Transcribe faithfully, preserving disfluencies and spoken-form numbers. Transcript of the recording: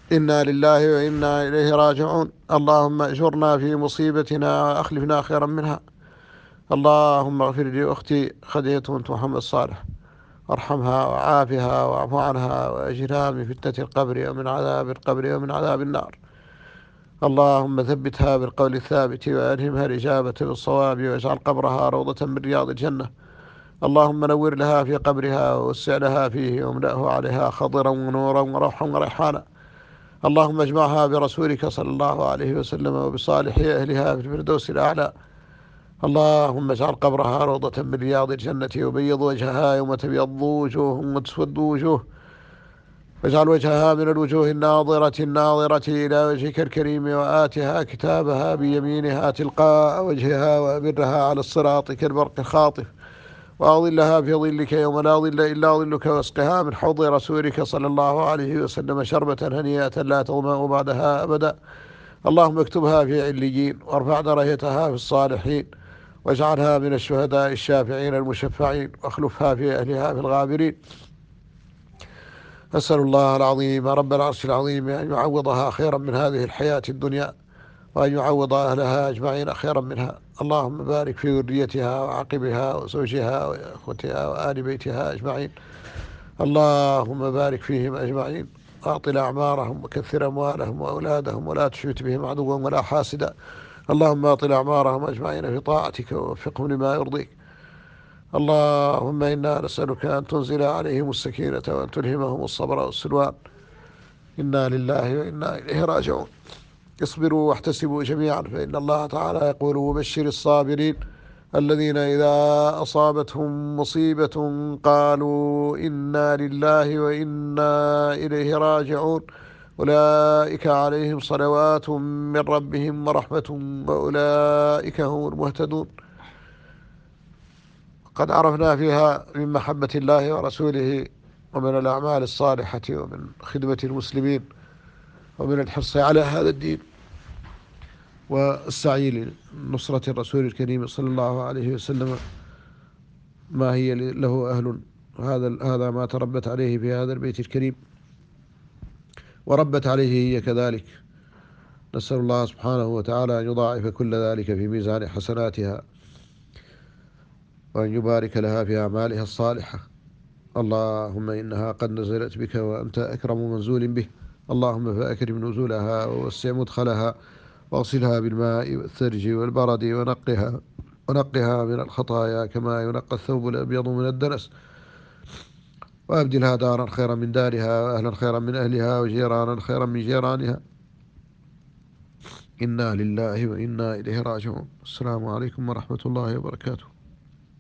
إنا لله وإنا إليه راجعون. اللهم أجرنا في مصيبتنا وأخلفنا خيرا منها. اللهم اغفر لأختي خديجة بنت محمد صالح، وارحمها وعافها واعف عنها وأجرها من فتنة القبر ومن عذاب القبر ومن عذاب النار. اللهم ثبتها بالقول الثابت وألهمها الإجابة بالصواب، واجعل قبرها روضة من رياض الجنة. اللهم نور لها في قبرها ووسع لها فيه واملأه عليها خضرا ونورا وروحا وريحانا. اللهم اجمعها برسولك صلى الله عليه وسلم وبصالح أهلها في الفردوس الأعلى. اللهم اجعل قبرها روضة من رياض الجنة، وبيض وجهها يوم تبيض وجوه وتسود وجوه، واجعل وجهها من الوجوه الناظرة الناظرة إلى وجهك الكريم، وآتها كتابها بيمينها تلقاء وجهها، وأبرها على الصراط كالبرق الخاطف، وأظلها في ظلك يوم لا ظل إلا ظلك، واسقها من حوض رسولك صلى الله عليه وسلم شربة هنيئة لا تظمأ بعدها أبدا. اللهم اكتبها في عليين، وارفع درجتها في الصالحين، واجعلها من الشهداء الشافعين المشفعين، واخلفها في أهلها في الغابرين. أسأل الله العظيم رب العرش العظيم أن يعوضها خيرا من هذه الحياة الدنيا، وأن يعوض أهلها أجمعين خيرا منها. اللهم بارك في ذريتها وعقبها وزوجها وإخوتها وآل بيتها أجمعين. اللهم بارك فيهم أجمعين، وأعطل أعمارهم، وكثر أموالهم وأولادهم، ولا تشمت بهم عدوا ولا حاسدا. اللهم أعطل أعمارهم أجمعين في طاعتك، ووفقهم لما يرضيك. اللهم إنا نسألك أن تنزل عليهم السكينة، وأن تلهمهم الصبر والسلوان. إنا لله وإنا إليه راجعون. اصبروا واحتسبوا جميعا، فإن الله تعالى يقول: وبشر الصابرين الذين إذا أصابتهم مصيبة قالوا إنا لله وإنا إليه راجعون، أولئك عليهم صلوات من ربهم ورحمة، وأولئك هم المهتدون. قد عرفنا فيها من محبة الله ورسوله، ومن الأعمال الصالحة، ومن خدمة المسلمين، ومن الحرص على هذا الدين، والسعي لنصرة الرسول الكريم صلى الله عليه وسلم، ما هي له أهل. هذا هذا ما تربت عليه في هذا البيت الكريم، وربت عليه هي كذلك. نسأل الله سبحانه وتعالى أن يضاعف كل ذلك في ميزان حسناتها، وأن يبارك لها في أعمالها الصالحة. اللهم إنها قد نزلت بك، وأنت أكرم منزول به. اللهم فأكرم نزولها، ووسع مدخلها، واغسلها بالماء والثلج والبرد، ونقها ونقها من الخطايا كما ينقى الثوب الأبيض من الدنس، وأبدلها دارا خيرا من دارها، وأهلا خيرا من أهلها، وجيرانا خيرا من جيرانها. إنا لله وإنا إليه راجعون. السلام عليكم ورحمة الله وبركاته.